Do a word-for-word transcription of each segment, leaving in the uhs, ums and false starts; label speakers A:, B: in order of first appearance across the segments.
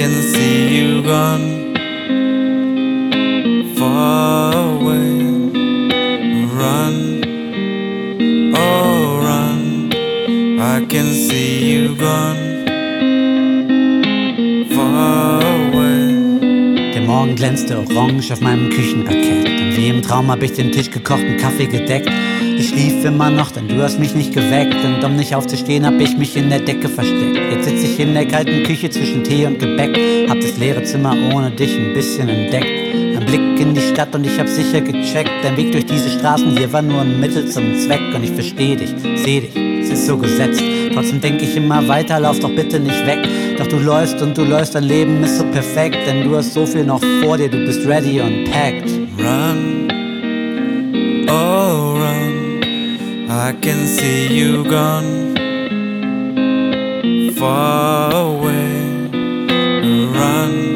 A: can see you gone, far away. Run, oh run, I can see you gone, far away.
B: Der Morgen glänzte orange auf meinem Küchenparkett und wie im Traum hab ich den Tisch gekochten Kaffee gedeckt. Ich schlief immer noch, denn du hast mich nicht geweckt. Und um nicht aufzustehen, hab ich mich in der Decke versteckt. Jetzt sitz ich in der kalten Küche zwischen Tee und Gebäck. Hab das leere Zimmer ohne dich ein bisschen entdeckt. Ein Blick in die Stadt und ich hab sicher gecheckt. Dein Weg durch diese Straßen hier war nur ein Mittel zum Zweck. Und ich versteh dich, seh dich, es ist so gesetzt. Trotzdem denk ich immer weiter, lauf doch bitte nicht weg. Doch du läufst und du läufst, dein Leben ist so perfekt. Denn du hast so viel noch vor dir, du bist ready und packed.
A: Run, oh run, I can see you gone, far away. Run,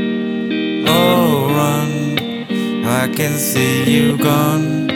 A: oh run, I can see you gone,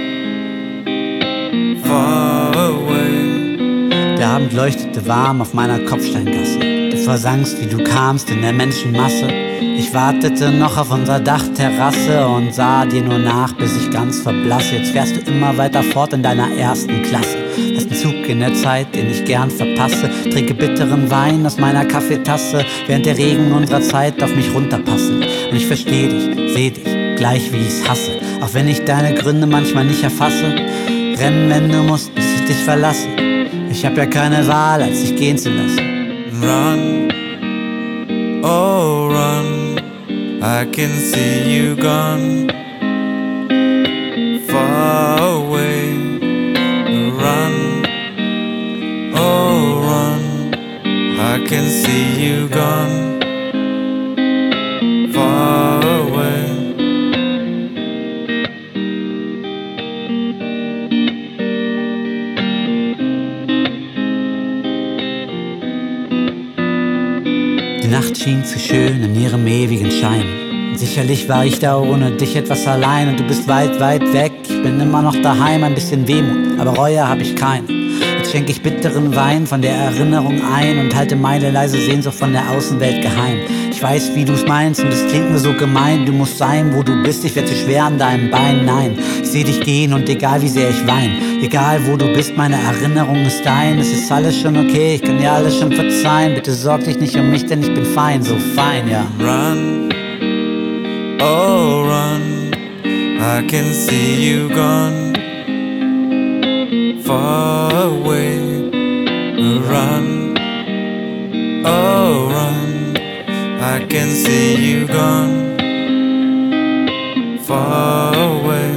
A: far away.
B: Der Abend leuchtete warm auf meiner Kopfsteingasse. Du versangst, wie du kamst in der Menschenmasse. Ich wartete noch auf unserer Dachterrasse und sah dir nur nach, bis ich ganz verblasse. Jetzt fährst du immer weiter fort in deiner ersten Klasse. Das ist ein Zug in der Zeit, den ich gern verpasse. Trinke bitteren Wein aus meiner Kaffeetasse, während der Regen unserer Zeit auf mich runterpassen. Und ich versteh dich, seh dich, gleich wie ich's hasse. Auch wenn ich deine Gründe manchmal nicht erfasse. Rennen, wenn du musst, bis ich dich verlasse. Ich hab ja keine Wahl, als dich gehen zu lassen.
A: Run, oh run, I can see you gone, far away. Run, oh run, I can see you gone, far away.
B: Die Nacht schien zu schön in ihrem ewigen Schein. Und sicherlich war ich da ohne dich etwas allein. Und du bist weit, weit weg, ich bin immer noch daheim. Ein bisschen Wehmut, aber Reue hab ich keine. Jetzt schenk ich bitteren Wein von der Erinnerung ein und halte meine leise Sehnsucht von der Außenwelt geheim. Ich weiß, wie du's meinst und es klingt nur so gemein. Du musst sein, wo du bist, ich werd zu schwer an deinem Bein. Nein, ich seh dich gehen und egal wie sehr ich wein, egal wo du bist, meine Erinnerung ist dein. Es ist alles schon okay, ich kann dir alles schon verzeihen. Bitte sorg dich nicht um mich, denn ich bin fein, so fein, ja.
A: Run, oh run, I can see you gone, far away. Run, oh run, I can see you gone, far away.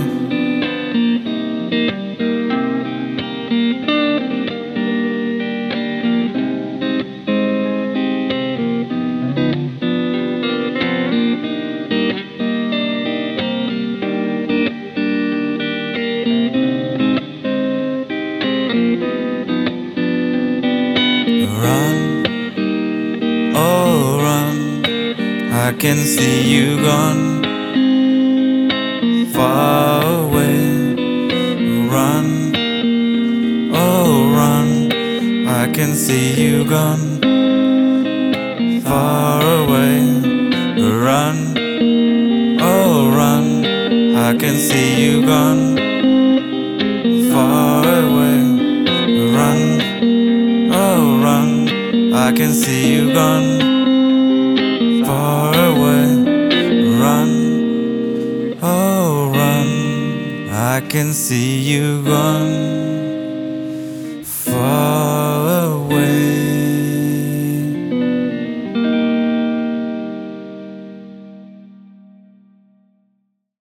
A: Run, oh run, I can see you gone, far away. Run, oh run, I can see you gone, far away. Run, oh run, I can see you gone, far away. Run, oh run, I can see you gone, far away. Run, oh run, I can see you gone.